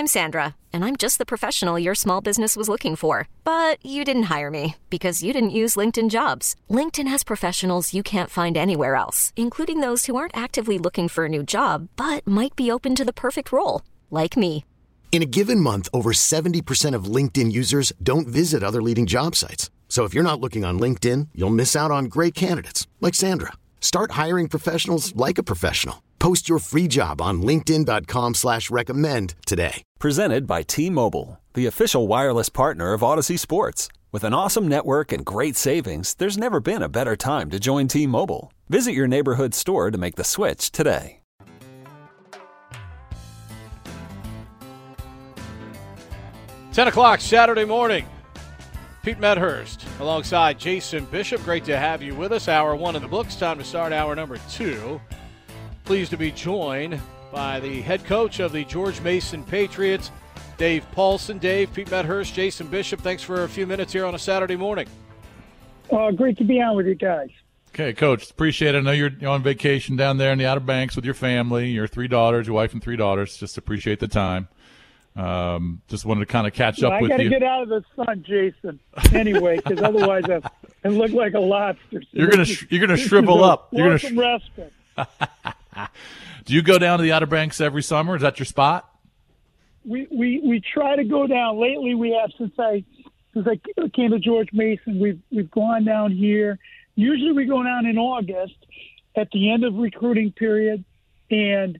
I'm Sandra, and I'm just the professional your small business was looking for. But you didn't hire me because you didn't use LinkedIn Jobs. LinkedIn has professionals you can't find anywhere else, including those who aren't actively looking for a new job, but might be open to the perfect role, like me. In a given month, over 70% of LinkedIn users don't visit other leading job sites. So if you're not looking on LinkedIn, you'll miss out on great candidates like Sandra. Start hiring professionals like a professional. Post your free job on linkedin.com/recommend today. Presented by T-Mobile, the official wireless partner of Odyssey Sports. With an awesome network and great savings, there's never been a better time to join T-Mobile. Visit your neighborhood store to make the switch today. Ten o'clock Saturday morning. Pete Medhurst alongside Jason Bishop. Great to have you with us. Hour one in the books. Time to start hour number two. Pleased to be joined by the head coach of the George Mason Patriots, Dave Paulsen. Dave, Pete Medhurst, Jason Bishop, thanks for a few minutes here on a Saturday morning. Great to be on with you guys. Okay, Coach, appreciate it. I know you're on vacation down there in the Outer Banks with your family, your three daughters, your wife and three daughters. Just appreciate the time. Just wanted to kind of catch up with you. I got to get out of the sun, Jason, anyway, because otherwise I look like a lobster. So you're gonna shrivel up. You're gonna some respite. Do you go down to the Outer Banks every summer? Is that your spot? We try to go down. Lately, we have since I came to George Mason. We've gone down here. Usually, we go down in August at the end of recruiting period, and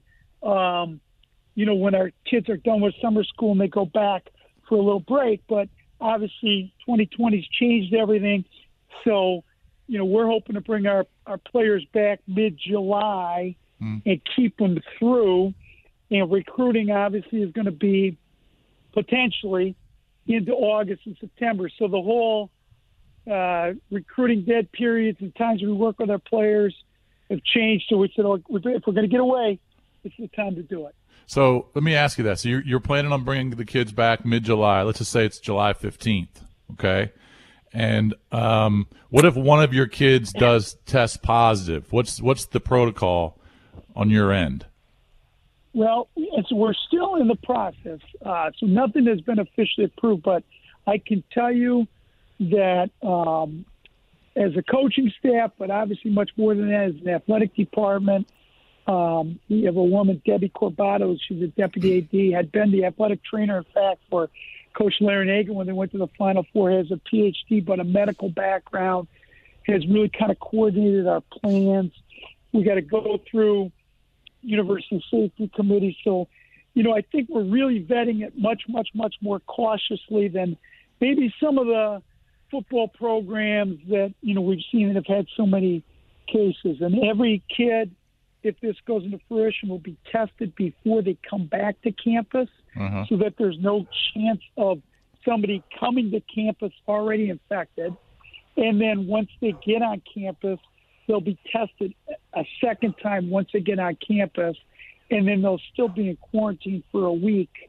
when our kids are done with summer school and they go back for a little break. But obviously, 2020's changed everything, so we're hoping to bring our players back mid-July and keep them through. And recruiting obviously is going to be potentially into August and September. So the whole recruiting dead periods and times we work with our players have changed. So we said, if we're going to get away, it's the time to do it. So let me ask you that. So you're planning on bringing the kids back mid-July. Let's just say it's July 15th, okay? And what if one of your kids does test positive? What's the protocol on your end? Well, we're still in the process, so nothing has been officially approved. But I can tell you that as a coaching staff, but obviously much more than that, as an athletic department, we have a woman, Debbie Corbato. She's a deputy AD, had been the athletic trainer, in fact, for Coach Larry Nagin when they went to the Final Four, has a PhD, but a medical background, has really kind of coordinated our plans. We got to go through University Safety Committee. So, I think we're really vetting it much, much, much more cautiously than maybe some of the football programs that, we've seen that have had so many cases. And every kid, if this goes into fruition, will be tested before they come back to campus so that there's no chance of somebody coming to campus already infected. And then once they get on campus, they'll be tested a second time once they get on campus, and then they'll still be in quarantine for a week.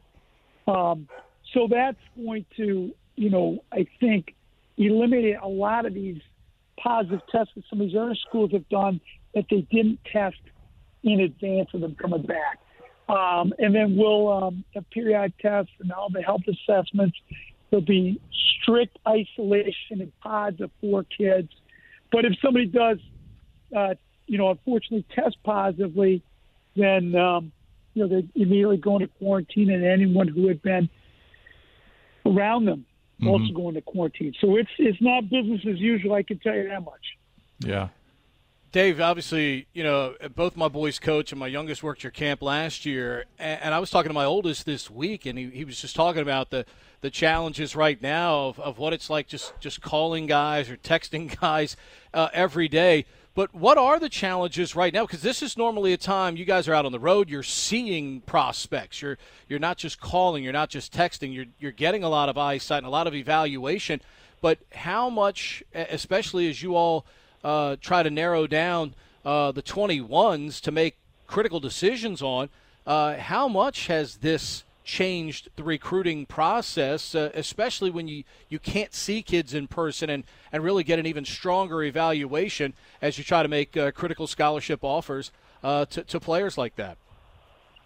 So that's going to, I think, eliminate a lot of these positive tests that some of these other schools have done that they didn't test in advance of them coming back. And then we'll have periodic tests and all the health assessments. There'll be strict isolation in pods of 4 kids. But if somebody does, unfortunately test positively, then, they immediately go into quarantine, and anyone who had been around them also go into quarantine. So it's not business as usual, I can tell you that much. Yeah. Dave, obviously, both my boys coach and my youngest worked your camp last year, and I was talking to my oldest this week, and he was just talking about the challenges right now of what it's like just calling guys or texting guys every day. But what are the challenges right now? Because this is normally a time you guys are out on the road. You're seeing prospects. You're not just calling. You're not just texting. You're getting a lot of eyesight and a lot of evaluation. But how much, especially as you all try to narrow down the 21s to make critical decisions on, how much has this changed the recruiting process, especially when you can't see kids in person and really get an even stronger evaluation as you try to make critical scholarship offers to players like that?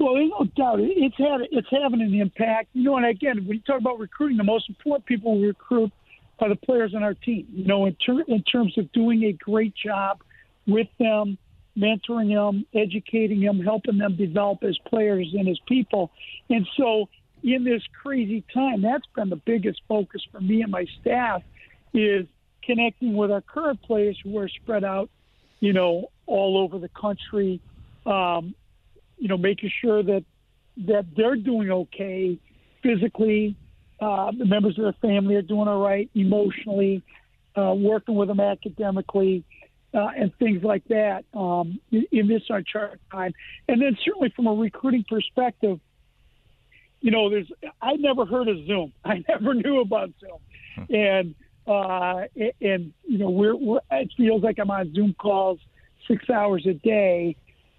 Well, there's no doubt it's having an impact. You know, and again, when you talk about recruiting, the most important people we recruit are the players on our team. You know, in terms of doing a great job with them, mentoring them, educating them, helping them develop as players and as people. And so in this crazy time, that's been the biggest focus for me and my staff, is connecting with our current players who are spread out, you know, all over the country, you know, making sure that they're doing okay physically, the members of their family are doing all right emotionally, working with them academically, and things like that in this uncharted time. And then certainly from a recruiting perspective, you know, I never heard of Zoom. I never knew about Zoom. And you know, it feels like I'm on Zoom calls 6 hours a day.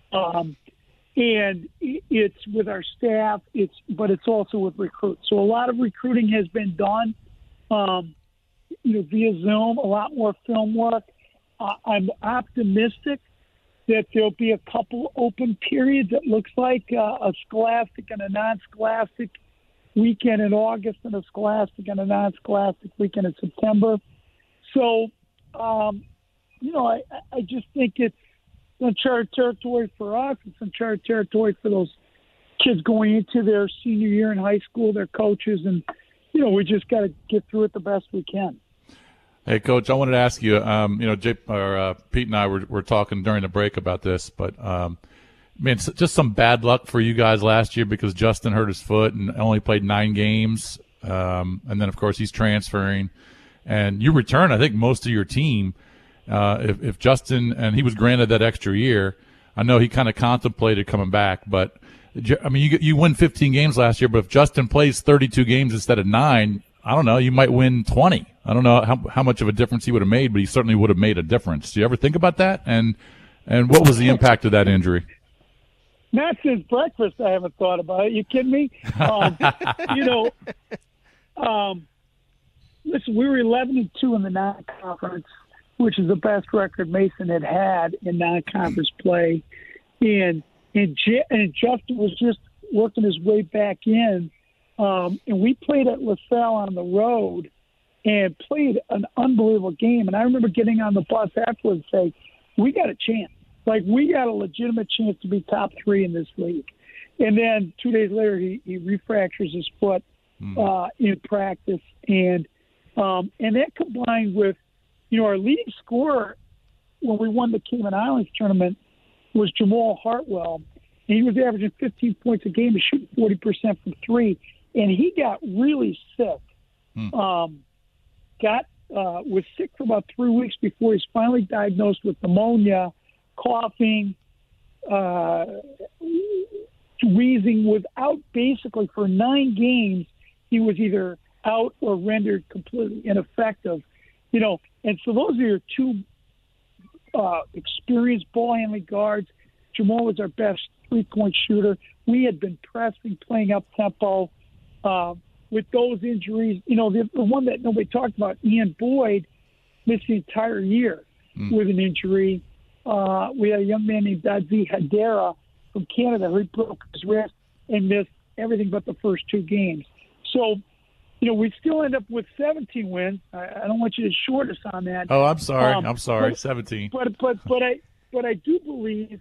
And it's with our staff, but it's also with recruits. So a lot of recruiting has been done, you know, via Zoom, a lot more film work. I'm optimistic that there'll be a couple open periods. It looks like a scholastic and a non-scholastic weekend in August and a scholastic and a non-scholastic weekend in September. So, you know, I just think it's uncharted territory for us. It's uncharted territory for those kids going into their senior year in high school, their coaches, and, you know, we just got to get through it the best we can. Hey, Coach, I wanted to ask you, you know, Pete and I were talking during the break about this, but, man, just some bad luck for you guys last year because Justin hurt his foot and only played 9 games. And then, of course, he's transferring. And you return, I think, most of your team. If Justin, and he was granted that extra year, I know he kind of contemplated coming back, but I mean, you win 15 games last year, but if Justin plays 32 games instead of 9, I don't know, you might win 20. I don't know how much of a difference he would have made, but he certainly would have made a difference. Do you ever think about that? And what was the impact of that injury? Not since breakfast, I haven't thought about it. You kidding me? You know, listen, we were 11-2 in the non-conference, which is the best record Mason had in non-conference play. And Justin was just working his way back in. And we played at LaSalle on the road and played an unbelievable game. And I remember getting on the bus afterwards and saying, we got a chance. Like, we got a legitimate chance to be top 3 in this league. And then 2 days later, he refractures his foot in practice. And that combined with, you know, our leading scorer when we won the Cayman Islands tournament was Jamal Hartwell. And he was averaging 15 points a game and shooting 40% from 3. And he got really sick. Was sick for about 3 weeks before he's finally diagnosed with pneumonia, coughing, wheezing. Was out basically for 9 games. He was either out or rendered completely ineffective. You know, and so those are your 2 experienced ball handling guards. Jamal was our best 3-point shooter. We had been pressing, playing up tempo. With those injuries, you know, the one that nobody talked about, Ian Boyd, missed the entire year with an injury. We had a young man named Dadzi Hadera from Canada who broke his wrist and missed everything but the first 2 games. So, you know, we still end up with 17 wins. I don't want you to short us on that. Oh, I'm sorry. 17. But I do believe,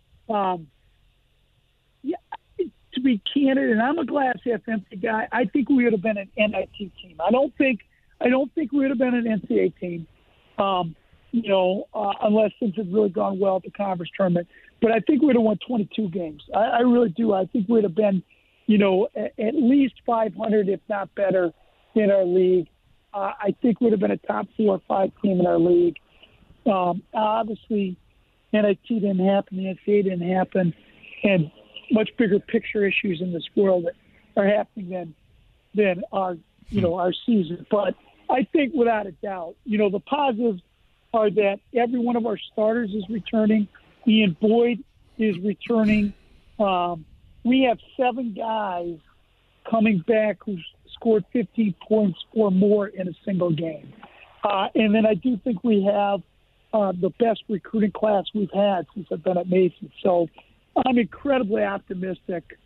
to be candid, and I'm a glass half empty guy, I think we would have been an NIT team. I don't think we would have been an NCAA team, you know, unless things had really gone well at the conference tournament. But I think we would have won 22 games. I really do. I think we would have been, you know, at least 500, if not better, in our league. I think we would have been a top 4 or 5 team in our league. Obviously, NIT didn't happen, the NCAA didn't happen, and much bigger picture issues in this world that are happening than our, you know, our season. But I think without a doubt, you know, the positives are that every one of our starters is returning. Ian Boyd is returning. We have 7 guys coming back who scored 15 points or more in a single game. And then I do think we have the best recruiting class we've had since I've been at Mason. So, I'm incredibly optimistic,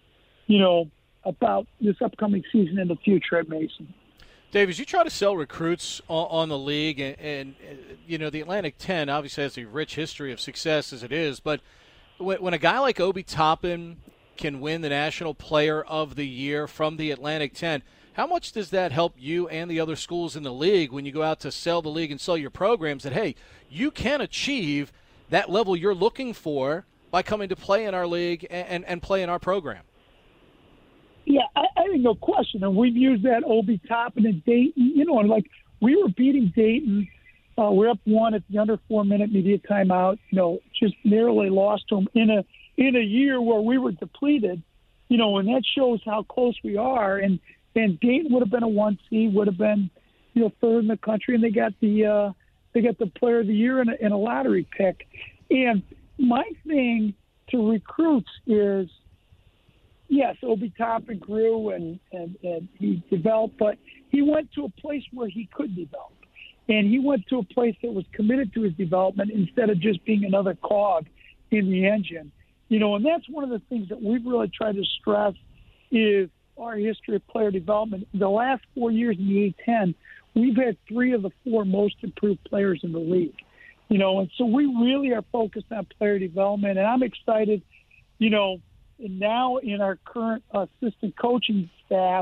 about this upcoming season in the future at Mason. Dave, as you try to sell recruits on the league, and the Atlantic 10 obviously has a rich history of success as it is, but when a guy like Obi Toppin can win the National Player of the Year from the Atlantic 10, how much does that help you and the other schools in the league when you go out to sell the league and sell your programs that, hey, you can achieve that level you're looking for by coming to play in our league and play in our program? Yeah, I think no question. And we've used that Obi Toppin and Dayton. We were beating Dayton. We're up 1 at the under 4-minute media timeout. Just narrowly lost to them in a year where we were depleted. And that shows how close we are. And Dayton would have been a 1 seed, would have been, third in the country, and they got the Player of the Year in a lottery pick. And my thing to recruits is, yes, Obi Toppin grew and he developed, but he went to a place where he could develop. And he went to a place that was committed to his development instead of just being another cog in the engine. And that's one of the things that we've really tried to stress is our history of player development. The last 4 years in the A-10, we've had 3 of the 4 most improved players in the league. And so we really are focused on player development. And I'm excited, and now in our current assistant coaching staff,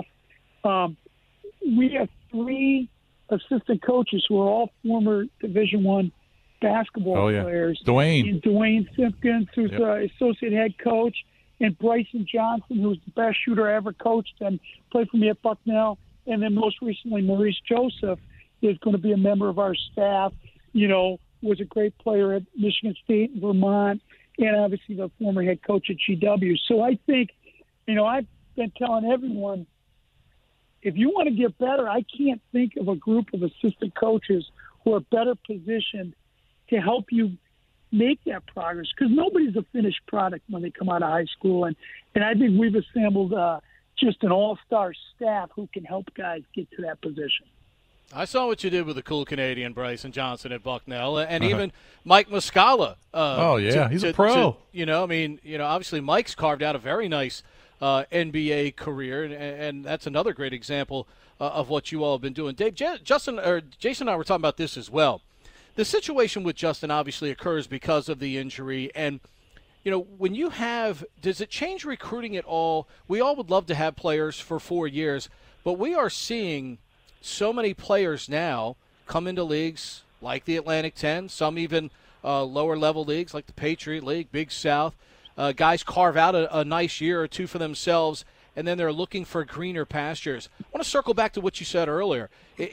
we have 3 assistant coaches who are all former Division I basketball players. Dwayne Simpkins, who's associate head coach, and Bryson Johnson, who's the best shooter I ever coached and played for me at Bucknell. And then most recently, Maurice Joseph is going to be a member of our staff, was a great player at Michigan State and Vermont, and obviously the former head coach at GW. So I think, I've been telling everyone, if you want to get better, I can't think of a group of assistant coaches who are better positioned to help you make that progress, because nobody's a finished product when they come out of high school. And I think we've assembled just an all-star staff who can help guys get to that position. I saw what you did with the cool Canadian Bryson Johnson at Bucknell, and even Mike Muscala. He's a pro. Obviously Mike's carved out a very nice NBA career, and that's another great example of what you all have been doing. Dave, Jason and I were talking about this as well. The situation with Justin obviously occurs because of the injury, and when you does it change recruiting at all? We all would love to have players for 4 years, but we are seeing so many players now come into leagues like the Atlantic 10, some even lower-level leagues like the Patriot League, Big South. Guys carve out a nice year or 2 for themselves, and then they're looking for greener pastures. I want to circle back to what you said earlier.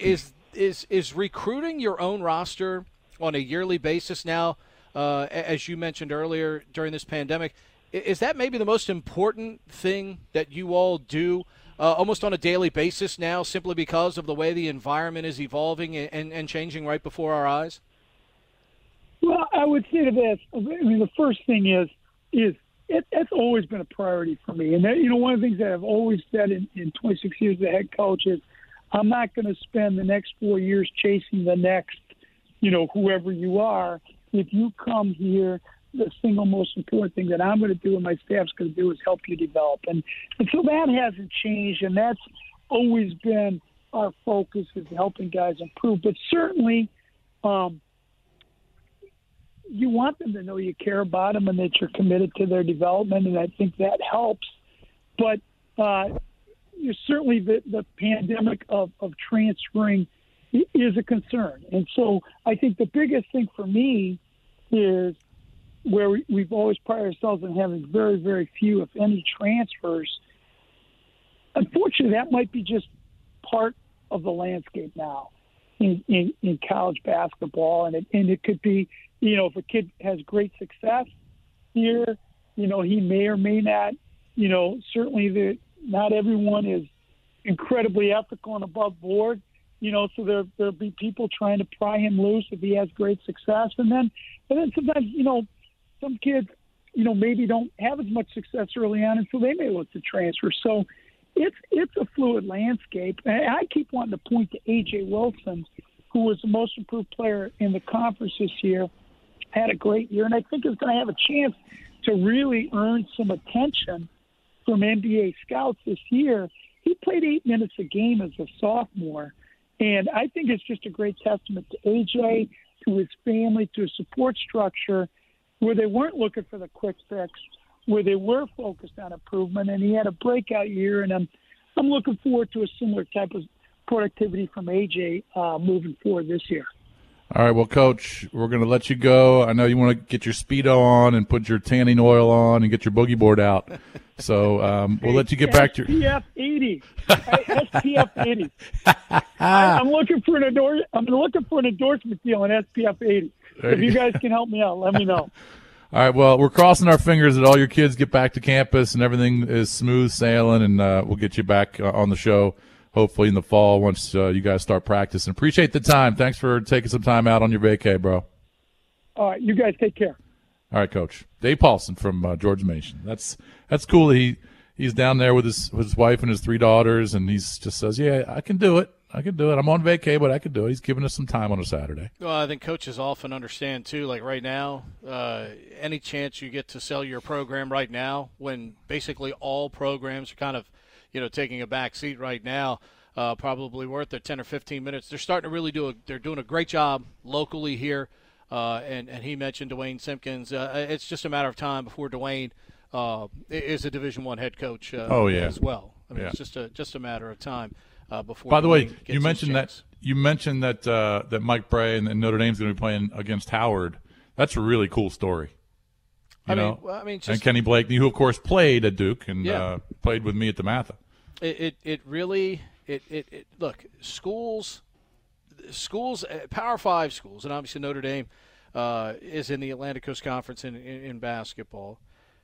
Is recruiting your own roster on a yearly basis now, as you mentioned earlier during this pandemic, is that maybe the most important thing that you all do almost on a daily basis now, simply because of the way the environment is evolving and changing right before our eyes? Well, I would say to this, the first thing is it's always been a priority for me. And, one of the things that I've always said in 26 years as a head coach is I'm not going to spend the next 4 years chasing the next, whoever you are. If you come here, the single most important thing that I'm going to do and my staff's going to do is help you develop. And so that hasn't changed, and that's always been our focus, is helping guys improve. But certainly you want them to know you care about them and that you're committed to their development, and I think that helps. But certainly the pandemic of transferring is a concern. And so I think the biggest thing for me is where we've always prided ourselves on having very, very few, if any, transfers. Unfortunately, that might be just part of the landscape now in college basketball. And it could be, if a kid has great success here, he may or may not, certainly not everyone is incredibly ethical and above board. So there'll be people trying to pry him loose if he has great success. And then sometimes, some kids, maybe don't have as much success early on, and so they may look to transfer. So it's a fluid landscape. And I keep wanting to point to A.J. Wilson, who was the most improved player in the conference this year, had a great year, and I think is going to have a chance to really earn some attention from NBA scouts this year. He played 8 minutes a game as a sophomore, and I think it's just a great testament to AJ, to his family, to his support structure, where they weren't looking for the quick fix, where they were focused on improvement, and he had a breakout year, and I'm looking forward to a similar type of productivity from AJ moving forward this year. All right, well, Coach, we're going to let you go. I know you want to get your Speedo on and put your tanning oil on and get your boogie board out. So we'll let you get back to your SPF 80. SPF 80. I'm looking for an endorsement deal on SPF 80. If you guys can help me out, let me know. All right, well, we're crossing our fingers that all your kids get back to campus and everything is smooth sailing, and we'll get you back on the show hopefully in the fall once you guys start practicing. Appreciate the time. Thanks for taking some time out on your vacay, bro. All right, you guys take care. All right, Coach. Dave Paulson from George Mason. That's cool. He's down there with his wife and his 3 daughters, and he's just says, yeah, I can do it. I'm on vacay, but I can do it. He's giving us some time on a Saturday. Well, I think coaches often understand, too, like right now, any chance you get to sell your program right now when basically all programs are kind of, taking a back seat right now, probably worth their 10 or 15 minutes. They're starting to really they're doing a great job locally here. And he mentioned Dwayne Simpkins. It's just a matter of time before Dwayne is a Division I head coach as well. I mean, it's just a matter of time before. By the way, you mentioned that Mike Bray and Notre Dame's going to be playing against Howard. That's a really cool story. And Kenny Blakeney, who of course played at Duke and played with me at DeMatha. It really look, schools, Power 5 schools, and obviously Notre Dame is in the Atlantic Coast Conference in basketball.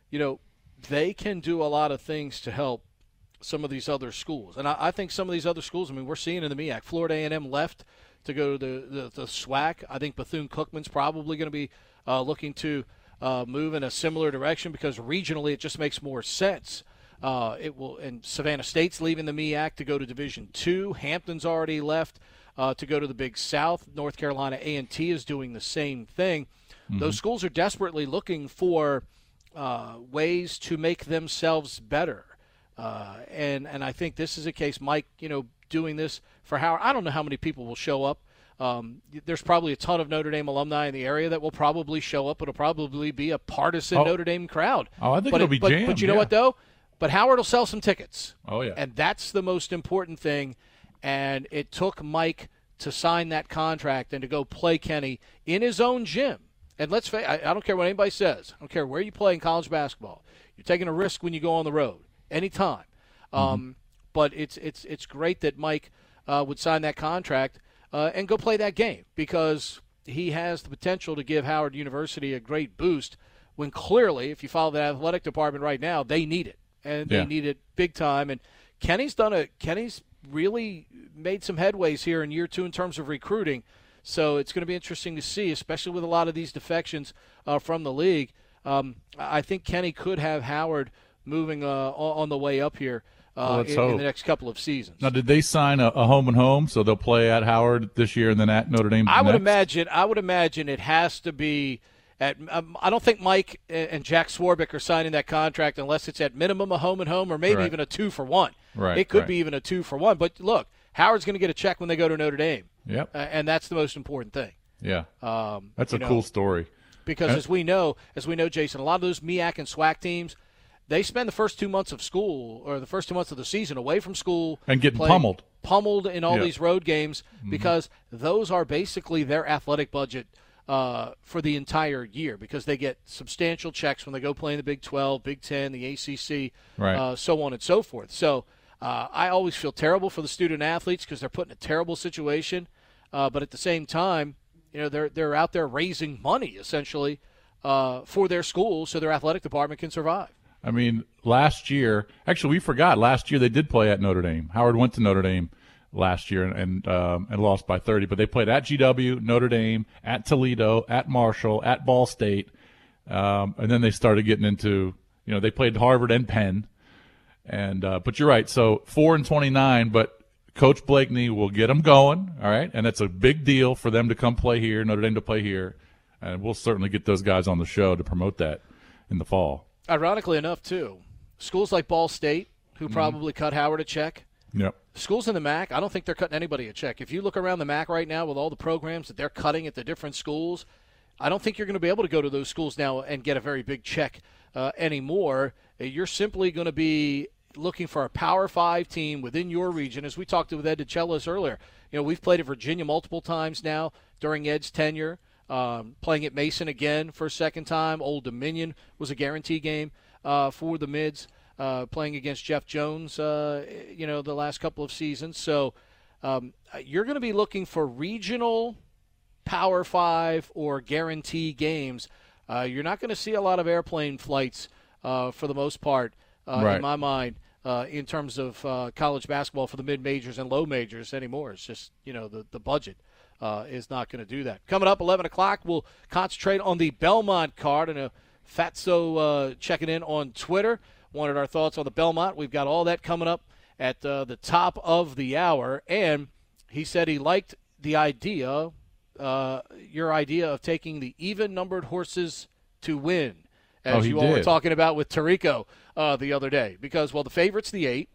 They can do a lot of things to help some of these other schools, and I think some of these other schools. I mean, we're seeing in the MEAC, Florida A&M left to go to the SWAC. I think Bethune-Cookman's probably going to be looking to move in a similar direction because regionally it just makes more sense. And Savannah State's leaving the MEAC to go to Division II. Hampton's already left to go to the Big South. North Carolina A&T is doing the same thing. Mm-hmm. Those schools are desperately looking for ways to make themselves better. And I think this is a case, Mike, doing this for Howard. I don't know how many people will show up. There's probably a ton of Notre Dame alumni in the area that will probably show up. It'll probably be a partisan Notre Dame crowd. Oh, I think it'll be jammed. But you know what, though? But Howard will sell some tickets. Oh, yeah. And that's the most important thing. And it took Mike to sign that contract and to go play Kenny in his own gym. And let's face it, I don't care what anybody says. I don't care where you play in college basketball. You're taking a risk when you go on the road, anytime. But it's great that Mike would sign that contract and go play that game because he has the potential to give Howard University a great boost when clearly, if you follow the athletic department right now, they need it. And they need it big time. And Kenny's really made some headways here in year 2 in terms of recruiting. So it's going to be interesting to see, especially with a lot of these defections from the league. I think Kenny could have Howard moving on the way up here in the next couple of seasons. Now, did they sign a home and home, so they'll play at Howard this year and then at Notre Dame? I would imagine it has to be. I don't think Mike and Jack Swarbrick are signing that contract unless it's at minimum a home and home or maybe even a 2-for-1. Right. It could be even a 2-for-1. But look, Howard's going to get a check when they go to Notre Dame. Yep. And that's the most important thing. Yeah. That's a cool story. Because as we know, Jason, a lot of those MEAC and SWAC teams, they spend the first 2 months of school or the first 2 months of the season away from school and getting pummeled in all these road games because those are basically their athletic budget for the entire year because they get substantial checks when they go play in the Big 12, Big 10, the ACC, so on and so forth. So I always feel terrible for the student athletes because they're put in a terrible situation. But at the same time, they're out there raising money essentially for their school so their athletic department can survive. I mean, last year, actually, we forgot. Last year they did play at Notre Dame. Howard went to Notre Dame last year and lost by 30. But they played at GW, Notre Dame, at Toledo, at Marshall, at Ball State. And then they started getting into, they played Harvard and Penn. And but you're right. So 4-29, but Coach Blakeney will get them going, all right? And it's a big deal for them to come play here, Notre Dame to play here. And we'll certainly get those guys on the show to promote that in the fall. Ironically enough, too, schools like Ball State, who probably cut Howard a check. Yep. Schools in the MAC, I don't think they're cutting anybody a check. If you look around the MAC right now with all the programs that they're cutting at the different schools, I don't think you're going to be able to go to those schools now and get a very big check anymore. You're simply going to be looking for a Power 5 team within your region. As we talked with Ed DeCellis earlier, we've played at Virginia multiple times now during Ed's tenure. Playing at Mason again for a second time. Old Dominion was a guarantee game for the Mids. Playing against Jeff Jones, the last couple of seasons. So you're going to be looking for regional Power 5 or guarantee games. You're not going to see a lot of airplane flights for the most part, in my mind, in terms of college basketball for the mid-majors and low majors anymore. It's just, the budget is not going to do that. Coming up 11 o'clock, we'll concentrate on the Belmont card. And Fatso checking in on Twitter wanted our thoughts on the Belmont. We've got all that coming up at the top of the hour. And he said he liked the idea, your idea of taking the even-numbered horses to win, as you all were talking about with Tirico the other day. Because, the favorite's the 8.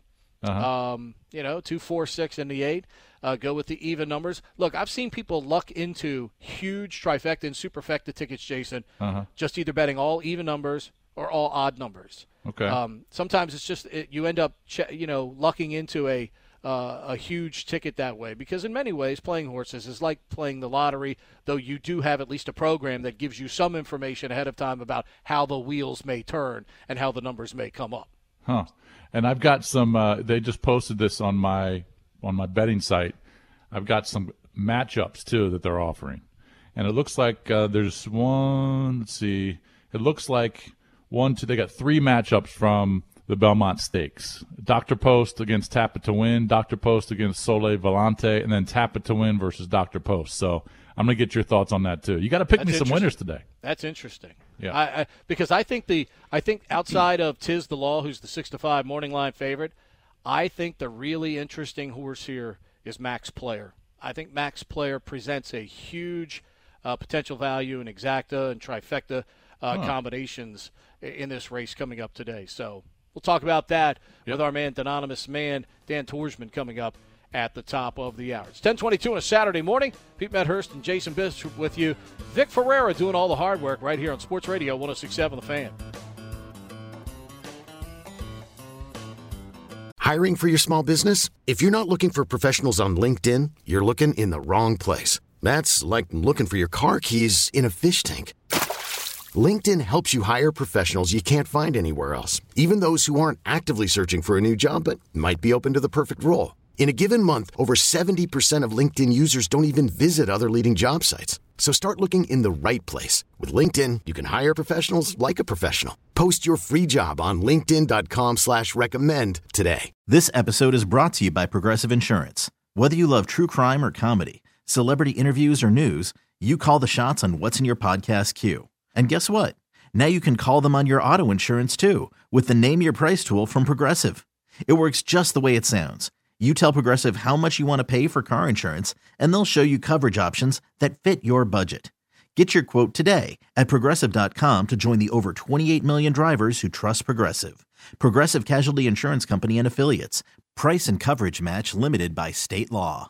2, 4, 6, and the 8. Go with the even numbers. Look, I've seen people luck into huge trifecta and superfecta tickets, Jason, just either betting all even numbers or all odd numbers. Okay. Sometimes it's just you end up, lucking into a huge ticket that way, because in many ways playing horses is like playing the lottery, though you do have at least a program that gives you some information ahead of time about how the wheels may turn and how the numbers may come up. Huh. And I've got some they just posted this on my betting site. I've got some matchups too that they're offering. And it looks like there's one, let's see. It looks like they got 3 matchups from the Belmont Stakes. Dr. Post against Tap It to Win, Dr. Post against Sole Volante, and then Tap It to Win versus Dr. Post. So I'm going to get your thoughts on that too. You got to pick me some winners today. That's interesting. Yeah. Because I think outside of Tiz the Law, who's the 6-5 morning line favorite, I think the really interesting horse here is Max Player. I think Max Player presents a huge potential value in exacta and trifecta combinations in this race coming up today. So we'll talk about that with our man, Anonymous Man, Dan Torsman, coming up at the top of the hour. It's 10:22 on a Saturday morning. Pete Medhurst and Jason Bishop with you. Vic Ferreira doing all the hard work right here on Sports Radio 106.7 The Fan. Hiring for your small business? If you're not looking for professionals on LinkedIn, you're looking in the wrong place. That's like looking for your car keys in a fish tank. LinkedIn helps you hire professionals you can't find anywhere else, even those who aren't actively searching for a new job but might be open to the perfect role. In a given month, over 70% of LinkedIn users don't even visit other leading job sites. So start looking in the right place. With LinkedIn, you can hire professionals like a professional. Post your free job on linkedin.com/recommend today. This episode is brought to you by Progressive Insurance. Whether you love true crime or comedy, celebrity interviews or news, you call the shots on what's in your podcast queue. And guess what? Now you can call them on your auto insurance too with the Name Your Price tool from Progressive. It works just the way it sounds. You tell Progressive how much you want to pay for car insurance, and they'll show you coverage options that fit your budget. Get your quote today at Progressive.com to join the over 28 million drivers who trust Progressive. Progressive Casualty Insurance Company and Affiliates. Price and coverage match limited by state law.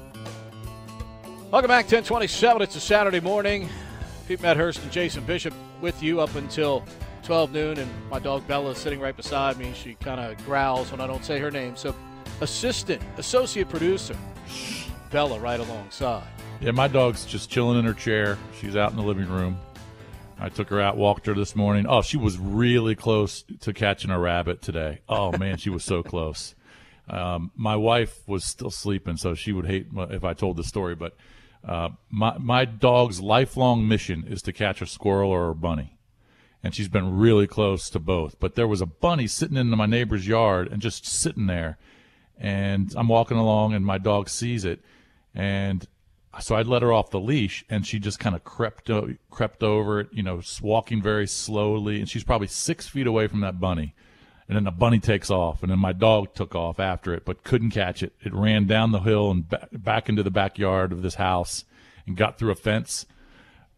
Welcome back, 10:27. It's a Saturday morning. Pete Medhurst and Jason Bishop with you up until 12 noon, and my dog Bella is sitting right beside me. She kind of growls when I don't say her name. So associate producer Bella right alongside. Yeah, my dog's just chilling in her chair. She's out in the living room. I took her out, walked her this morning. Oh, she was really close to catching a rabbit today. Oh, man, she was so close. My wife was still sleeping, so she would hate if I told the story. But my dog's lifelong mission is to catch a squirrel or a bunny. And she's been really close to both. But there was a bunny sitting in my neighbor's yard and just sitting there. And I'm walking along, and my dog sees it. And so I'd let her off the leash, and she just kind of crept over it, walking very slowly. And she's probably 6 feet away from that bunny. And then the bunny takes off, and then my dog took off after it, but couldn't catch it. It ran down the hill and back into the backyard of this house and got through a fence.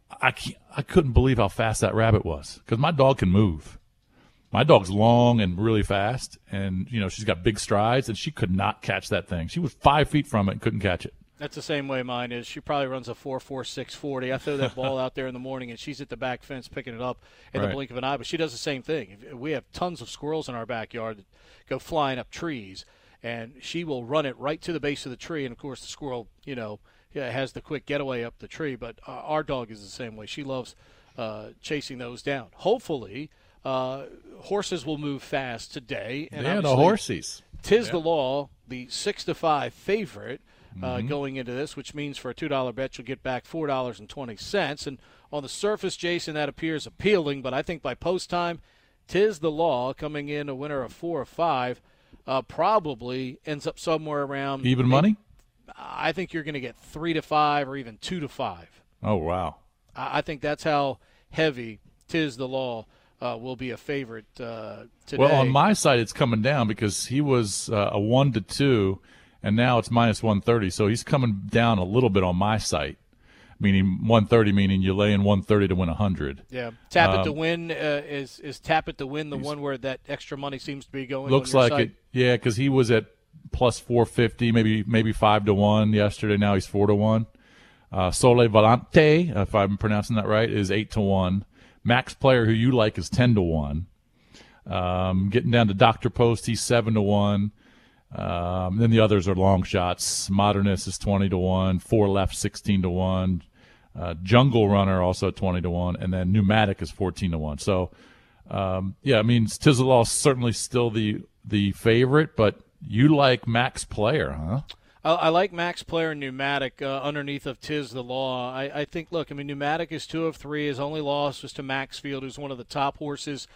I couldn't believe how fast that rabbit was because my dog can move. My dog's long and really fast, and, she's got big strides, and she could not catch that thing. She was 5 feet from it and couldn't catch it. That's the same way mine is. She probably runs a 4.46 40. I throw that ball out there in the morning, and she's at the back fence picking it up in the blink of an eye. But she does the same thing. We have tons of squirrels in our backyard that go flying up trees, and she will run it right to the base of the tree. And, of course, the squirrel, has the quick getaway up the tree. But our dog is the same way. She loves chasing those down. Hopefully – horses will move fast today. And the horsies. Tiz the Law, the 6-5 favorite going into this, which means for a $2 bet you'll get back $4.20. And on the surface, Jason, that appears appealing, but I think by post time, Tiz the Law coming in a winner of 4 or 5 probably ends up somewhere around even money. I think you're going to get 3-5 or even 2-5. Oh wow! I think that's how heavy Tiz the Law will be a favorite today. Well, on my side, it's coming down because he was a 1-2, and now it's minus 130. So he's coming down a little bit on my site, meaning 130, meaning you lay in 130 to win 100. Yeah, tap it to win is tap it to win the one where that extra money seems to be going. Looks on your like site? it. Yeah, because he was at plus 450, maybe 5-1 yesterday. Now he's 4-1. Sole Volante, if I'm pronouncing that right, is 8-1. Max Player, who you like, is 10-1. Getting down to Dr. Post, he's 7-1. Then the others are long shots. Modernist is 20-1. Four Left, 16-1. Jungle Runner also 20-1, and then Pneumatic is 14-1. So, Tiz the Law is certainly still the favorite, but you like Max Player, huh? I like Max Player and Pneumatic underneath of Tiz the Law. I think, Pneumatic is 2 of 3. His only loss was to Maxfield, who's one of the top horses.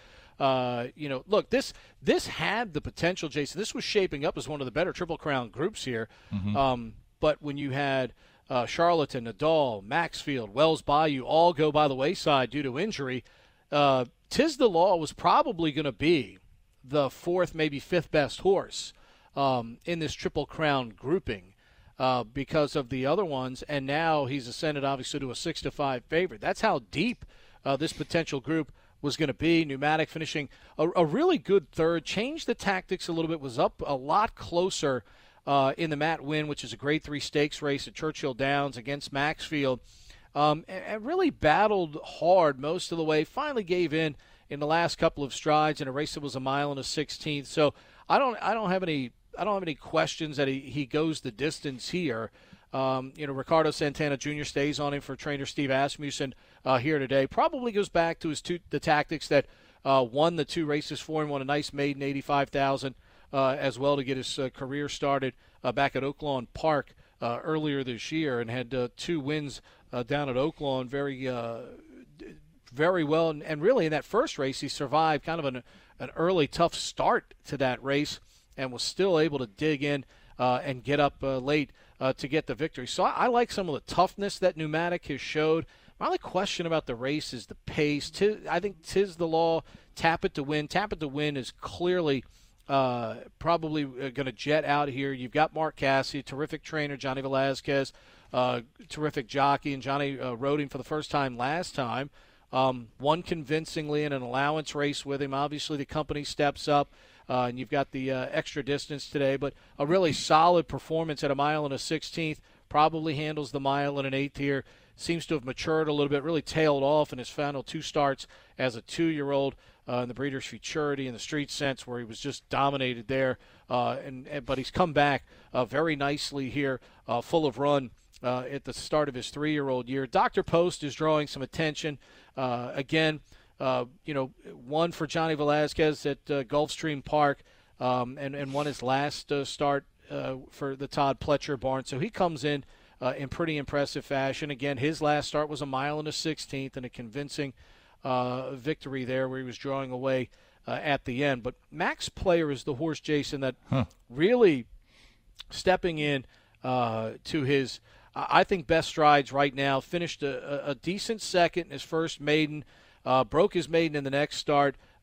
This had the potential, Jason. This was shaping up as one of the better Triple Crown groups here. Mm-hmm. But when you had Charlatan, Nadal, Maxfield, Wells Bayou all go by the wayside due to injury, Tiz the Law was probably going to be the 4th, maybe 5th best horse in this Triple Crown grouping because of the other ones, and now he's ascended obviously to a 6-5 favorite. That's how deep this potential group was going to be. Pneumatic finishing a really good 3rd, changed the tactics a little bit, was up a lot closer in the Matt Winn, which is a grade 3 stakes race at Churchill Downs against Maxfield, and really battled hard most of the way, finally gave in the last couple of strides in a race that was a mile and a 16th. So I don't have any questions that he goes the distance here. Ricardo Santana Jr. stays on him for trainer Steve Asmussen here today. Probably goes back to the tactics that won the 2 races for him. Won a nice maiden $85,000 as well to get his career started back at Oaklawn Park earlier this year, and had 2 wins down at Oaklawn very well. And really in that first race he survived kind of an early tough start to that race, and was still able to dig in and get up late to get the victory. So I like some of the toughness that Pneumatic has showed. My only question about the race is the pace. I think Tiz the Law, tap it to win. Tap it to win is clearly probably going to jet out here. You've got Mark Cassidy, terrific trainer, Johnny Velazquez, terrific jockey, and Johnny rode him for the first time last time. Won convincingly in an allowance race with him. Obviously the company steps up. And you've got the extra distance today, but a really solid performance at a mile and a 16th. Probably handles the mile and an 8th here. Seems to have matured a little bit, really tailed off in his final 2 starts as a 2-year-old in the Breeders' Futurity and the Street Sense, where he was just dominated there. But he's come back very nicely here, full of run at the start of his 3-year-old year. Dr. Post is drawing some attention again. One for Johnny Velazquez at Gulfstream Park, and won his last start for the Todd Pletcher barn. So he comes in pretty impressive fashion. Again, his last start was a mile and a 16th, and a convincing victory there where he was drawing away at the end. But Max Player is the horse, Jason, that really stepping in to his, I think, best strides right now. Finished a decent second in his first maiden. Broke his maiden in the next start,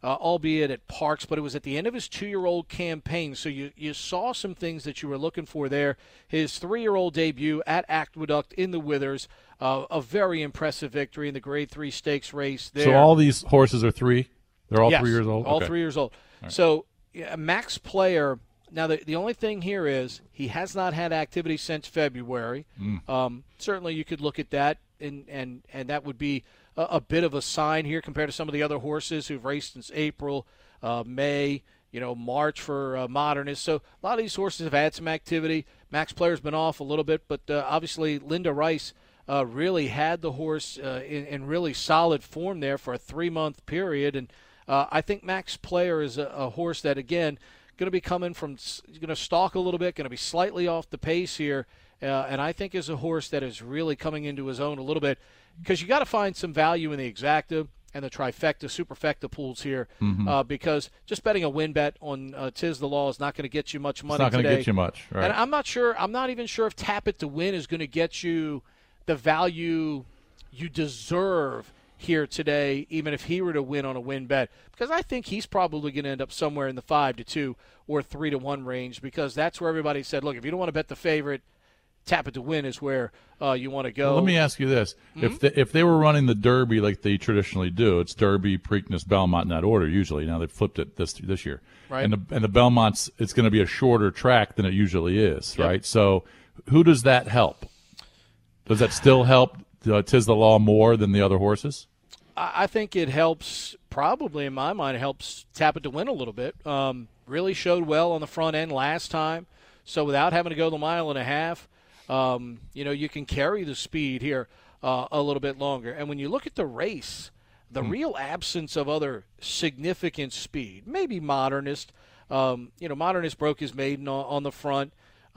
albeit at Parks, but it was at the end of his 2-year-old campaign. So you saw some things that you were looking for there. His 3-year-old debut at Aqueduct in the Withers, a very impressive victory in the Grade 3 stakes race there. So all these horses are 3? They're all 3 years old? All 3 years old. Right. So Max Player, now the only thing here is he has not had activity since February. Certainly you could look at that, and that would be a bit of a sign here compared to some of the other horses who've raced since April, May, March for Modernist. So a lot of these horses have had some activity. Max Player's been off a little bit, but obviously Linda Rice really had the horse in really solid form there for a 3-month period. And I think Max Player is a horse that, again, going to be coming from – going to stalk a little bit, going to be slightly off the pace here. And I think is a horse that is really coming into his own a little bit, because you got to find some value in the exacta and the trifecta, superfecta pools here, because just betting a win bet on Tiz the Law is not going to get you much money today. It's not going to get you much, right? And I'm not even sure if Tap It to Win is going to get you the value you deserve here today, even if he were to win on a win bet, because I think he's probably going to end up somewhere in the 5-2 or 3-1 range, because that's where everybody said, look, if you don't want to bet the favorite, Tap It to Win is where you want to go. Well, let me ask you this. If they were running the Derby like they traditionally do, it's Derby, Preakness, Belmont in that order usually. Now they've flipped it this year. Right. And the Belmont's, it's going to be a shorter track than it usually is, right? So who does that help? Does that still help Tiz the Law more than the other horses? I think it helps, probably in my mind, it helps Tap It to Win a little bit. Really showed well on the front end last time. So without having to go the 1.5 miles, you can carry the speed here a little bit longer. And when you look at the race, the real absence of other significant speed, maybe Modernist. Modernist broke his maiden on the front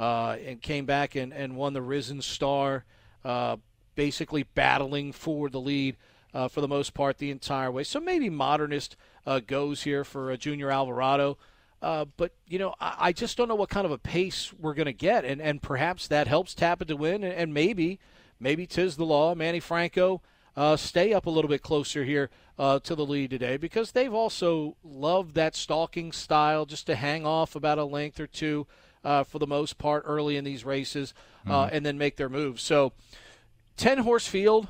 and came back and won the Risen Star, basically battling for the lead for the most part the entire way. So maybe Modernist goes here for Junior Alvarado. But, I just don't know what kind of a pace we're going to get, and perhaps that helps Tap It to Win, and maybe Tiz the Law, Manny Franco, stay up a little bit closer here to the lead today, because they've also loved that stalking style, just to hang off about a length or two for the most part early in these races and then make their moves. So 10-horse field,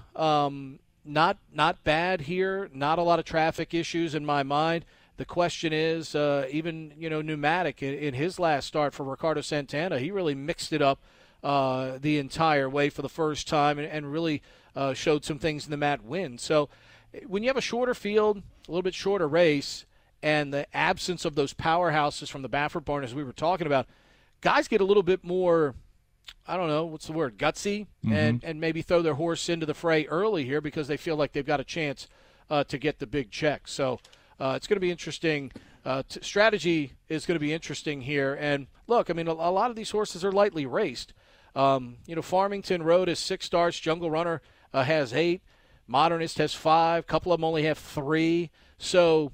not bad here, not a lot of traffic issues in my mind. The question is, even, Pneumatic in his last start for Ricardo Santana, he really mixed it up the entire way for the first time and really showed some things in the Matt win. So when you have a shorter field, a little bit shorter race, and the absence of those powerhouses from the Baffert barn, as we were talking about, guys get a little bit more, I don't know, what's the word, gutsy, and maybe throw their horse into the fray early here because they feel like they've got a chance to get the big check. So it's going to be interesting. Strategy is going to be interesting here. And, look, a lot of these horses are lightly raced. Farmington Road has 6 starts. Jungle Runner has 8. Modernist has 5. A couple of them only have 3. So,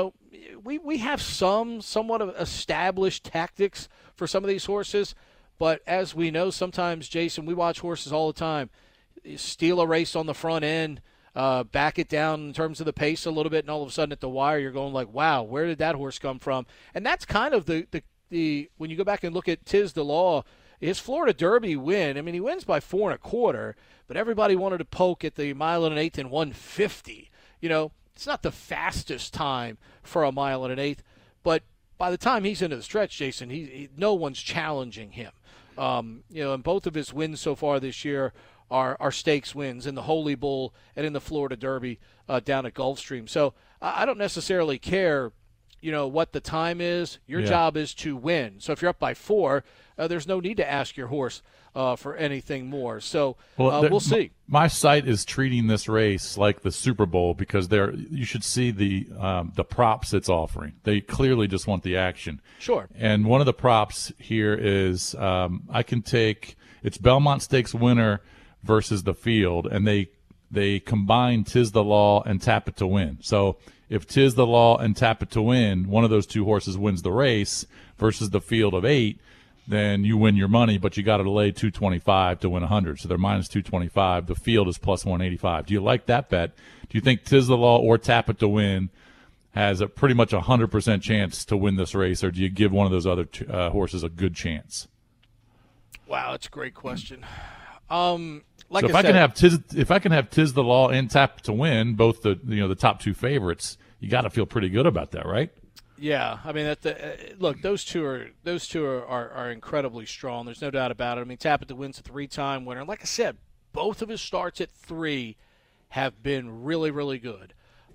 we have somewhat of established tactics for some of these horses. But as we know, sometimes, Jason, we watch horses all the time. You steal a race on the front end, back it down in terms of the pace a little bit, and all of a sudden at the wire you're going like, wow, where did that horse come from? And that's kind of the when you go back and look at Tiz the Law, his Florida Derby win, he wins by 4 1/4, but everybody wanted to poke at the 1 1/8 and 150. It's not the fastest time for a 1 1/8, but by the time he's into the stretch, Jason, no one's challenging him. And both of his wins so far this year are stakes wins in the Holy Bull and in the Florida Derby down at Gulfstream. So I don't necessarily care, what the time is. Your job is to win. So if you're up by 4, there's no need to ask your horse for anything more. So we'll see. My site is treating this race like the Super Bowl because you should see the props it's offering. They clearly just want the action. Sure. And one of the props here is I can take it's Belmont Stakes winner versus the field, and they combine Tiz the Law and Tap It to Win. So if Tiz the Law and Tap It to Win, one of those two horses wins the race versus the field of 8, then you win your money, but you got to lay 225 to win 100. So they're minus 225. The field is plus 185. Do you like that bet? Do you think Tiz the Law or Tap It to Win has a pretty much 100% chance to win this race, or do you give one of those other horses a good chance? Wow, that's a great question. If I can have Tiz the Law and Tap to Win, both the top two favorites, you got to feel pretty good about that, right? Yeah, I mean, look, those two are incredibly strong. There's no doubt about it. I mean, Tap to Win's a 3-time winner. Like I said, both of his starts at 3 have been really, really good.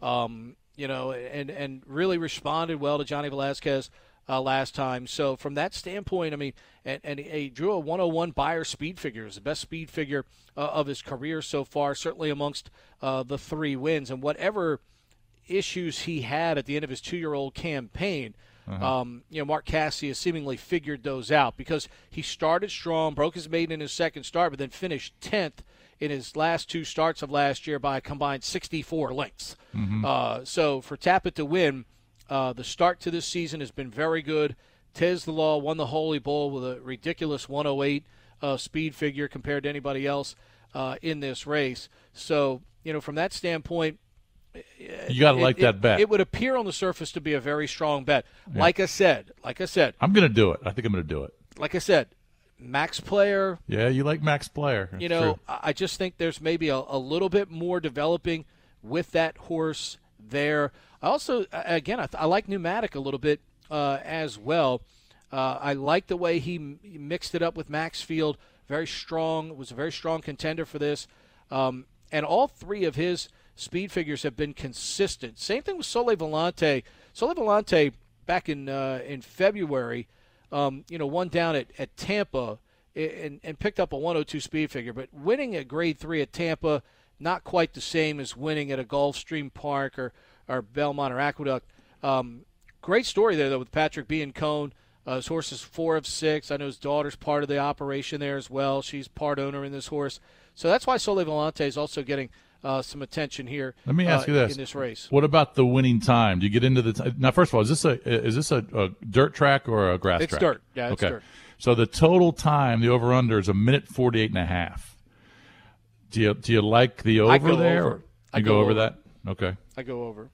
And really responded well to Johnny Velazquez last time. So from that standpoint, I mean, and he drew a 101 Beyer speed figure. It was the best speed figure of his career so far, certainly amongst the 3 wins. And whatever issues he had at the end of his 2-year-old campaign, Mark Cassidy has seemingly figured those out, because he started strong, broke his maiden in his second start, but then finished 10th in his last 2 starts of last year by a combined 64 lengths. So for Tapit to Win, the start to this season has been very good. Tiz the Law won the Holy Bull with a ridiculous 108 speed figure compared to anybody else in this race. So, from that standpoint, you got to like that bet. It would appear on the surface to be a very strong bet. Yeah. Like I said, I'm going to do it. I think I'm going to do it. Like I said, Max Player. Yeah, you like Max Player. That's true. I just think there's maybe a little bit more developing with that horse there. I also, again, I like Pneumatic a little bit as well. I like the way he mixed it up with Maxfield. Very strong. Was a very strong contender for this. And all 3 of his speed figures have been consistent. Same thing with Sole Volante. Sole Volante back in February, won down at Tampa and picked up a 102 speed figure. But winning at Grade 3 at Tampa, not quite the same as winning at a Gulfstream Park or Belmont or Aqueduct. Great story there, though, with Patrick Biancone. His horse is 4 of 6. I know his daughter's part of the operation there as well. She's part owner in this horse. So that's why Sole Volante is also getting some attention here. Let me ask you this: in this race, what about the winning time? Do you get into the now? First of all, is this a dirt track or a grass track? It's dirt. Yeah, it's dirt. So the total time, the over/under is 1:48.5. Do you like the over there? Over. You go over that? Okay. I go over.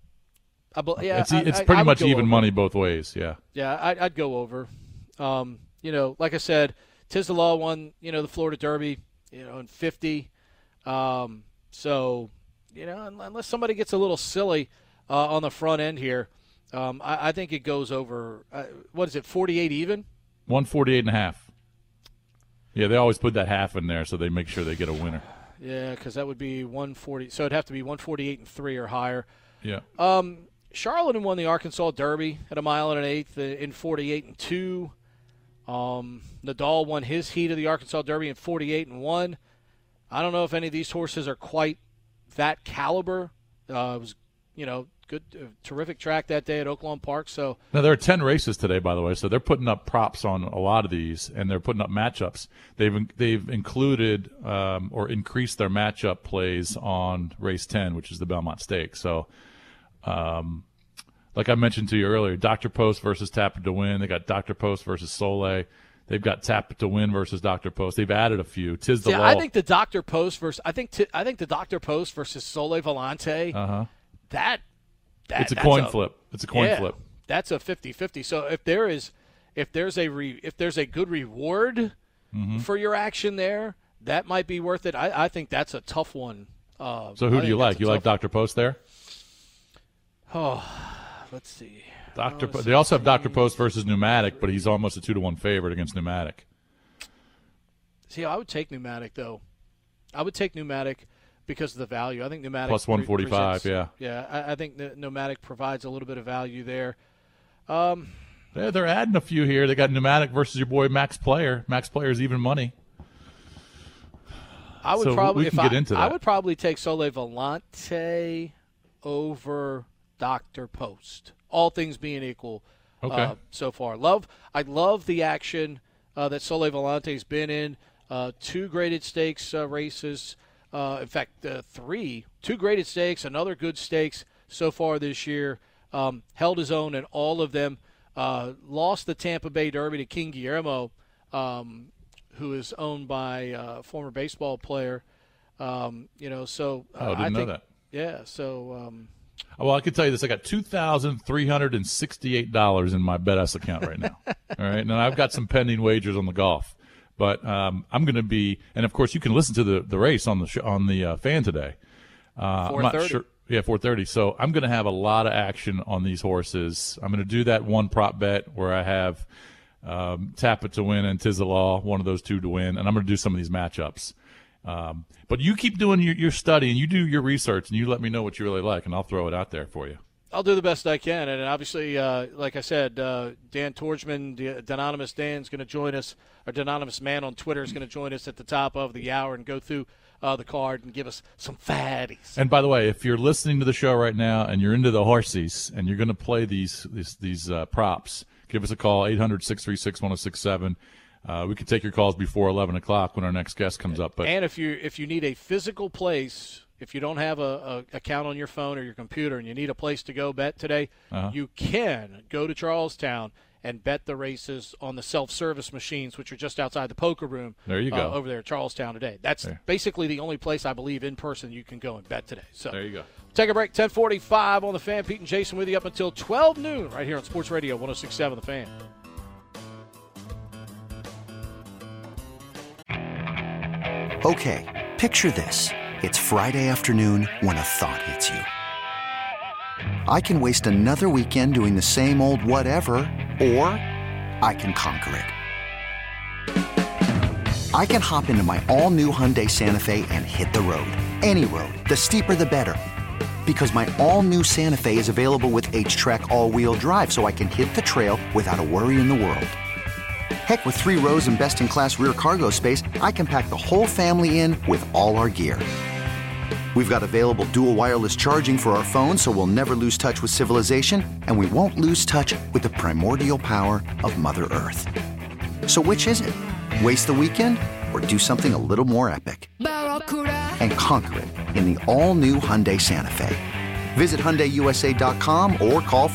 It's pretty much even money both ways. Yeah. Yeah, I'd go over. Like I said, Tiz the Law won, the Florida Derby, in 50. So, unless somebody gets a little silly on the front end here, I think it goes over. What is it? 48 even? 1:48.5. Yeah, they always put that half in there so they make sure they get a winner. Yeah, because that would be 140. So it'd have to be 148 and 3 or higher. Yeah. Charlatan won the Arkansas Derby at 1 1/8 in 48 and 2. Nadal won his heat of the Arkansas Derby in 48 and 1. I don't know if any of these horses are quite that caliber. It was, good, terrific track that day at Oaklawn Park. So now there are 10 races today, by the way, so they're putting up props on a lot of these, and they're putting up matchups. They've included or increased their matchup plays on race 10, which is the Belmont Stakes. So, like I mentioned to you earlier, Dr. Post versus Tapit to Win. They got Dr. Post versus Soleil. They've got Tapit to Win versus Dr. Post. They've added a few. Tiz the Law. I think the Dr. Post versus the Dr. Post versus Sole Volante. It's a coin flip. It's a coin flip. That's a 50-50. So if there's a good reward for your action there, that might be worth it. I think that's a tough one. So who do you like? You like Dr. Post there? Oh, let's see. They also have Dr. Post versus Pneumatic, but he's almost a 2-1 favorite against Pneumatic. See, I would take Pneumatic, though. I would take Pneumatic because of the value. I think Pneumatic plus 145, Yeah, I think the Pneumatic provides a little bit of value there. They're adding a few here. They got Pneumatic versus your boy Max Player. Max Player's even money. I would probably take Sole Volante over Dr. Post. All things being equal, so far. I love the action that Sole Volante's been in. 2 graded stakes races. In fact, 2 graded stakes, another good stakes so far this year. Held his own in all of them. Lost the Tampa Bay Derby to King Guillermo, who is owned by a former baseball player. I didn't know that. Yeah, so Well, I can tell you this. I got $2,368 in my BetUS account right now. All right. And I've got some pending wagers on the golf. But I'm going to be – and, of course, you can listen to the race on the Fan today. 4:30. I'm not sure. Yeah, 4:30. So I'm going to have a lot of action on these horses. I'm going to do that one prop bet where I have Tapit to win and Tizelaw, one of those two to win, and I'm going to do some of these matchups. But you keep doing your study and you do your research and you let me know what you really like, and I'll throw it out there for you. I'll do the best I can. And obviously, like I said, Dan Torgman, Dononymous Dan's going to join us, or Dononymous Man on Twitter is going to join us at the top of the hour and go through the card and give us some fatties. And by the way, if you're listening to the show right now and you're into the horsies and you're going to play these props, give us a call, 800-636-1067. We can take your calls before 11 o'clock when our next guest comes up. And if you need a physical place, if you don't have a account on your phone or your computer and you need a place to go bet today, you can go to Charlestown and bet the races on the self-service machines, which are just outside the poker room. There you go. Over there at Charlestown today. That's basically the only place I believe in person you can go and bet today. So there you go. Take a break. 10:45 on the Fan. Pete and Jason with you up until 12 noon right here on Sports Radio 106.7 The Fan. Okay, picture this. It's Friday afternoon when a thought hits you. I can waste another weekend doing the same old whatever, or I can conquer it. I can hop into my all-new Hyundai Santa Fe and hit the road. Any road. The steeper, the better. Because my all-new Santa Fe is available with H-Track all-wheel drive, so I can hit the trail without a worry in the world. Heck, with 3 rows and best-in-class rear cargo space, I can pack the whole family in with all our gear. We've got available dual wireless charging for our phones, so we'll never lose touch with civilization, and we won't lose touch with the primordial power of Mother Earth. So which is it? Waste the weekend or do something a little more epic? And conquer it in the all-new Hyundai Santa Fe. Visit HyundaiUSA.com or call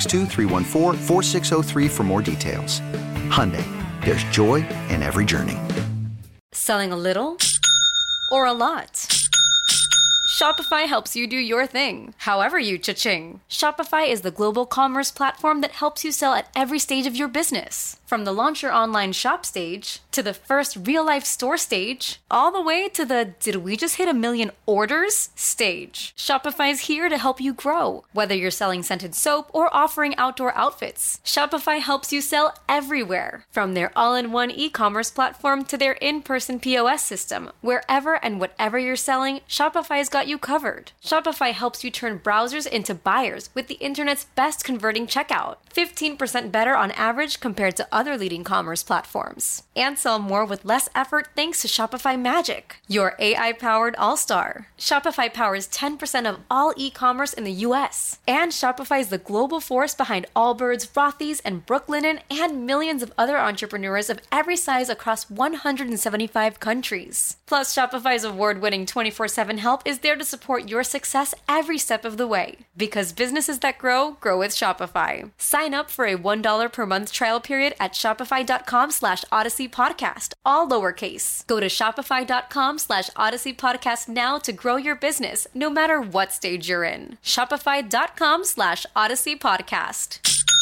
562-314-4603 for more details. Hyundai, there's joy in every journey. Selling a little or a lot? Shopify helps you do your thing, however you cha-ching. Shopify is the global commerce platform that helps you sell at every stage of your business. From the launch your online shop stage, to the first real-life store stage, all the way to the did we just hit 1 million orders stage. Shopify's here to help you grow. Whether you're selling scented soap or offering outdoor outfits, Shopify helps you sell everywhere. From their all-in-one e-commerce platform to their in-person POS system, wherever and whatever you're selling, Shopify's got you covered. Shopify helps you turn browsers into buyers with the internet's best converting checkout. 15% better on average compared to other leading commerce platforms. And sell more with less effort thanks to Shopify Magic, your AI-powered all-star. Shopify powers 10% of all e-commerce in the U.S. And Shopify is the global force behind Allbirds, Rothy's, and Brooklinen, and millions of other entrepreneurs of every size across 175 countries. Plus, Shopify's award-winning 24/7 help is there to support your success every step of the way. Because businesses that grow, grow with Shopify. Sign up for a $1 per month trial period at shopify.com/Odyssey Podcast, all lowercase. Go to shopify.com/Odyssey Podcast now to grow your business, no matter what stage you're in. Shopify.com/Odyssey Podcast.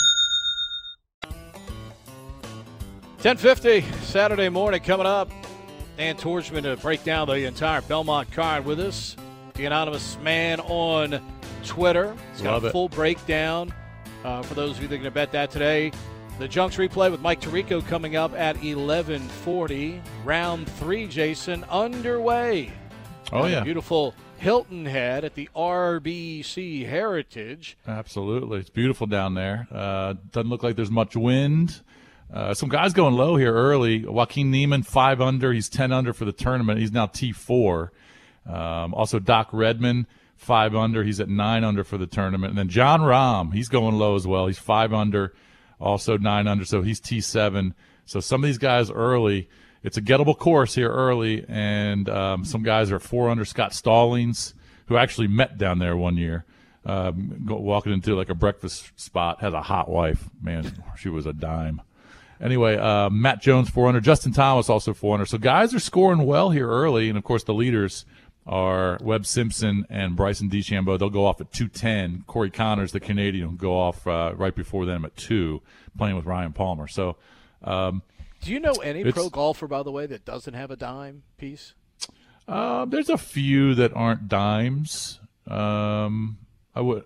10:50 Saturday morning coming up. Dan Torgman to break down the entire Belmont card with us. The Anonymous Man on Twitter. He's got a full breakdown for those of you that are going to bet that today. The Junks replay with Mike Tirico coming up at 11:40. Round 3, Jason, underway. Oh, yeah. Beautiful Hilton Head at the RBC Heritage. Absolutely. It's beautiful down there. Doesn't look like there's much wind. Some guys going low here early. Joaquin Niemann, 5 under. He's 10 under for the tournament. He's now T4. Also, Doc Redman, 5 under. He's at 9 under for the tournament. And then John Rahm, he's going low as well. He's 5 under, also 9 under. So he's T7. So some of these guys early, it's a gettable course here early. And some guys are 4 under. Scott Stallings, who actually met down there one year, walking into like a breakfast spot, has a hot wife. Man, she was a dime. Anyway, Matt Jones, 400. Justin Thomas, also 400. So guys are scoring well here early. And, of course, the leaders are Webb Simpson and Bryson DeChambeau. They'll go off at 2:10. Corey Connors, the Canadian, will go off right before them at 2, playing with Ryan Palmer. So, do you know any pro golfer, by the way, that doesn't have a dime piece? There's a few that aren't dimes. I don't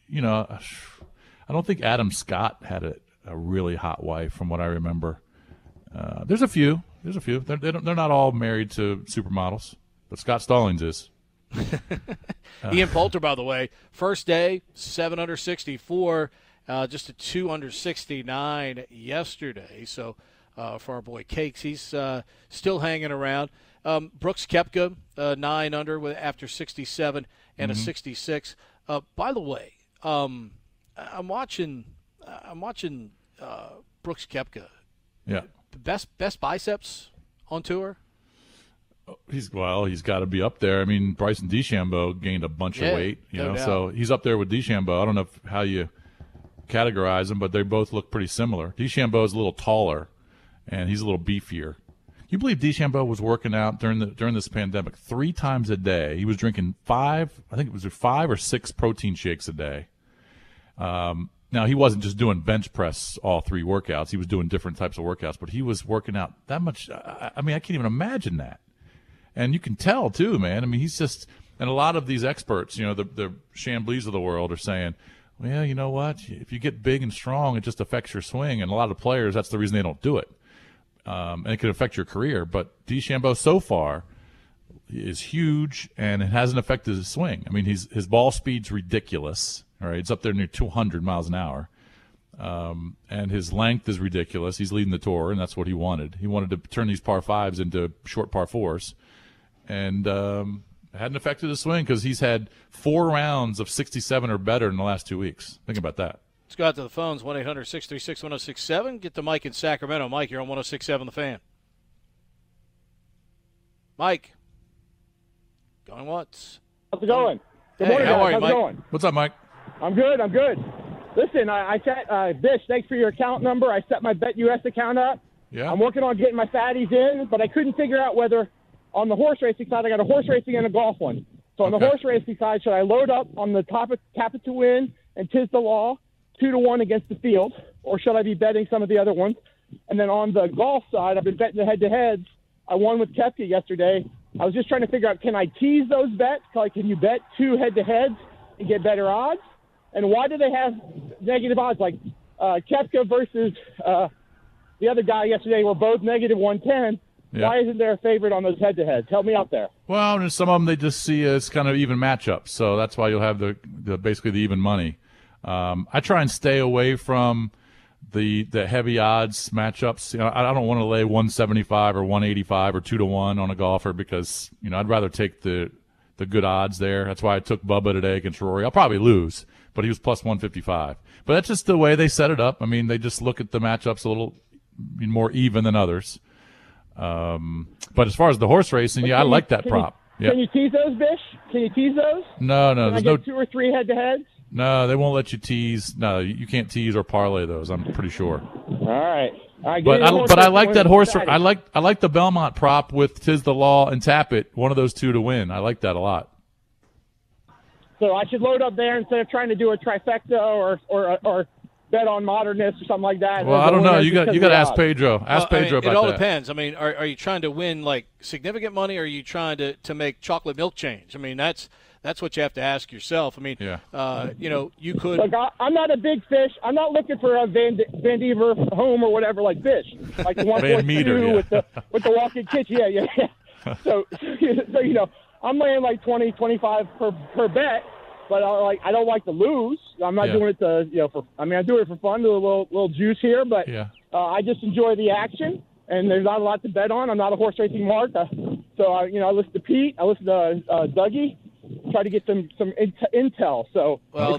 think Adam Scott had a really hot wife, from what I remember. There's a few. They're not all married to supermodels. But Scott Stallings is. Ian Poulter, by the way, first day, 7 under 64, just a 2 under 69 yesterday. So for our boy Cakes, he's still hanging around. Brooks Koepka, 9 under after 67 and a 66. By the way, I'm watching Brooks Koepka. Yeah. Best biceps on tour. He's got to be up there. I mean, Bryson DeChambeau gained a bunch of weight, so he's up there with DeChambeau. I don't know how you categorize them, but they both look pretty similar. DeChambeau is a little taller, and he's a little beefier. You believe DeChambeau was working out during this pandemic 3 times a day? He was drinking 5 or 6 protein shakes a day. Now, he wasn't just doing bench press all 3 workouts. He was doing different types of workouts, but he was working out that much. I can't even imagine that. And you can tell, too, man. I mean, he's just – and a lot of these experts, the Chamblees of the world are saying, well, you know what? If you get big and strong, it just affects your swing. And a lot of players, that's the reason they don't do it. And it could affect your career. But DeChambeau so far is huge, and it hasn't affected his swing. I mean, his ball speed's ridiculous. All right, it's up there near 200 miles an hour. And his length is ridiculous. He's leading the tour, and that's what he wanted. He wanted to turn these par 5s into short par 4s. And it hadn't affected his swing because he's had 4 rounds of 67 or better in the last 2 weeks. Think about that. Let's go out to the phones, 1-800-636-1067. Get to Mike in Sacramento. Mike, you're on 106.7 The Fan. Mike. Going once. How's it going? Good morning, guys. How are you, How's Mike? it going? What's up, Mike? I'm good. Listen, I set Bish, thanks for your account number. I set my BetUS account up. Yeah. I'm working on getting my fatties in, but I couldn't figure out whether on the horse racing side, I got a horse racing and a golf one. So on the horse racing side, should I load up on the top of Tapit to Win and Tiz the Law 2-1 against the field, or should I be betting some of the other ones? And then on the golf side, I've been betting the head-to-heads. I won with Koepka yesterday. I was just trying to figure out, can I tease those bets? Like, can you bet 2 head-to-heads and get better odds? And why do they have negative odds? Like Koepka versus the other guy yesterday were both negative 110. Yeah. Why isn't there a favorite on those head-to-heads? Help me out there. Well, and some of them they just see as kind of even matchups, so that's why you'll have the basically the even money. I try and stay away from the heavy odds matchups. I don't want to lay 175 or 185 or 2-1 on a golfer because I'd rather take the good odds there. That's why I took Bubba today against Rory. I'll probably lose, but he was plus 155. But that's just the way they set it up. I mean, they just look at the matchups a little more even than others. But as far as the horse racing, I like that prop. Can you tease those, Bish? Can you tease those? No. Can I get 2 or 3 head-to-heads? No, they won't let you tease. No, you can't tease or parlay those. I'm pretty sure. All right. But I like that horse. I like the Belmont prop with Tiz the Law and Tapit. One of those 2 to win. I like that a lot. So I should load up there instead of trying to do a trifecta or bet on Modernist or something like that. Well, I don't know. You got to ask Pedro. Ask Pedro about that. It all depends. I mean, are you trying to win like significant money, or are you trying to make chocolate milk change? I mean, that's what you have to ask yourself. I mean, you could. Look, I'm not a big fish. I'm not looking for a Van Dever home or whatever like fish, like the 1.2 with the walk-in kitchen. Yeah. So I'm laying like 20, 25 per bet. But I don't like to lose. I'm not doing it I'm doing it for fun, do a little juice here. But I just enjoy the action, and there's not a lot to bet on. I'm not a horse racing mark, so I listen to Pete, I listen to Dougie, try to get some intel. So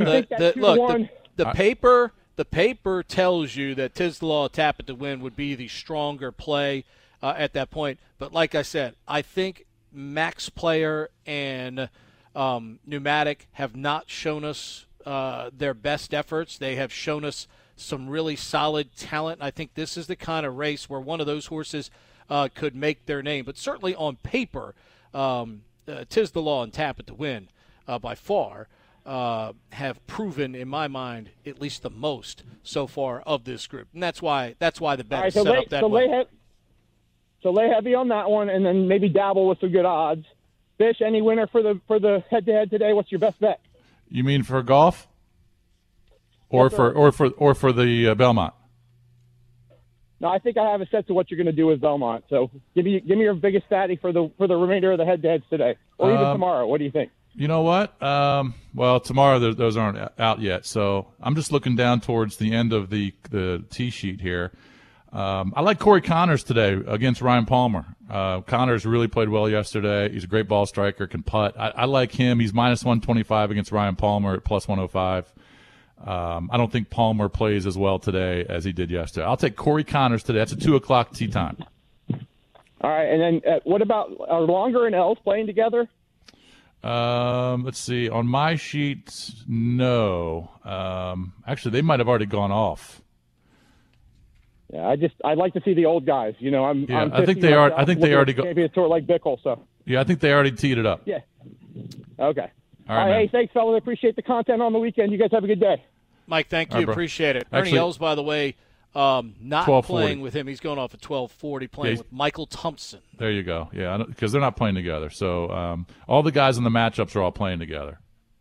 the paper tells you that Tiz the Law Tapit to Win would be the stronger play at that point. But like I said, I think Max Player and Pneumatic have not shown us their best efforts. They have shown us some really solid talent. I think this is the kind of race where one of those horses could make their name. But certainly on paper, Tiz the Law and Tap It to Win by far have proven, in my mind, at least the most so far of this group, and that's why the bet is set up that way. So lay heavy on that one, and then maybe dabble with some good odds. Fish, any winner for the head-to-head today? What's your best bet? You mean for golf, or for the Belmont? No, I think I have a sense of what you're going to do with Belmont. So give me your biggest fatty for the remainder of the head-to-heads today, or even tomorrow. What do you think? You know what? Well, tomorrow those aren't out yet, so I'm just looking down towards the end of the tee sheet here. I like Corey Connors today against Ryan Palmer. Connors really played well yesterday. He's a great ball striker, can putt. I like him. He's minus 125 against Ryan Palmer at plus 105. I don't think Palmer plays as well today as he did yesterday. I'll take Corey Connors today. That's a 2 o'clock tee time. All right, and then what about are Longer and Els playing together? Let's see. On my sheet, no. Actually, they might have already gone off. Yeah, I'd like to see the old guys. You know, I think they are. I think they already go. Maybe a tour like Bickle. So. Yeah, I think they already teed it up. Yeah. Okay. All right. Hey, thanks, fellas. I appreciate the content on the weekend. You guys have a good day. Mike, thank you. Appreciate it. Ernie Els, by the way, not playing with him. He's going off at 12:40, playing with Michael Thompson. There you go. Yeah, because they're not playing together. So all the guys in the matchups are all playing together.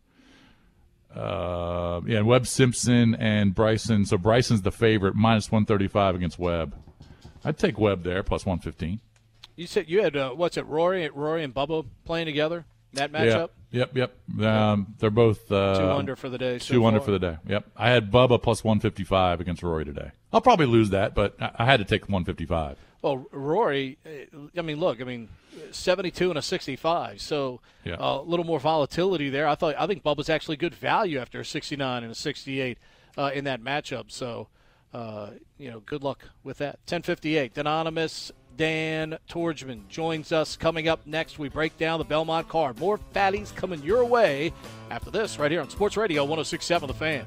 And Webb Simpson and Bryson. So Bryson's the favorite, minus 135 against Webb. I'd take Webb there, plus 115. You said you had Rory and Bubba playing together that matchup? Yep. They're both 2 under for the day. Two under for the day. Yep. I had Bubba plus 155 against Rory today. I'll probably lose that, but I had to take 155. Well, Rory, 72 and a 65, so a little more volatility there. I think Bubba's actually good value after a 69 and a 68 in that matchup. So, good luck with that. 10:58, Anonymous Dan Torgman joins us. Coming up next, we break down the Belmont card. More fatties coming your way after this right here on Sports Radio 106.7 The Fan.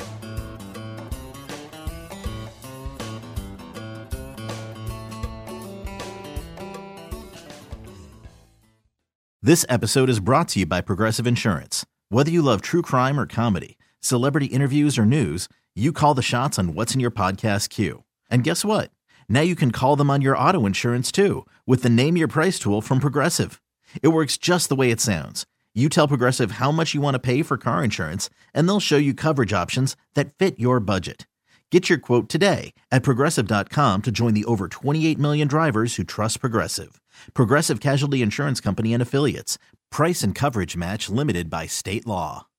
This episode is brought to you by Progressive Insurance. Whether you love true crime or comedy, celebrity interviews or news, you call the shots on what's in your podcast queue. And guess what? Now you can call them on your auto insurance too with the Name Your Price tool from Progressive. It works just the way it sounds. You tell Progressive how much you want to pay for car insurance, and they'll show you coverage options that fit your budget. Get your quote today at Progressive.com to join the over 28 million drivers who trust Progressive. Progressive Casualty Insurance Company and Affiliates. Price and coverage match limited by state law.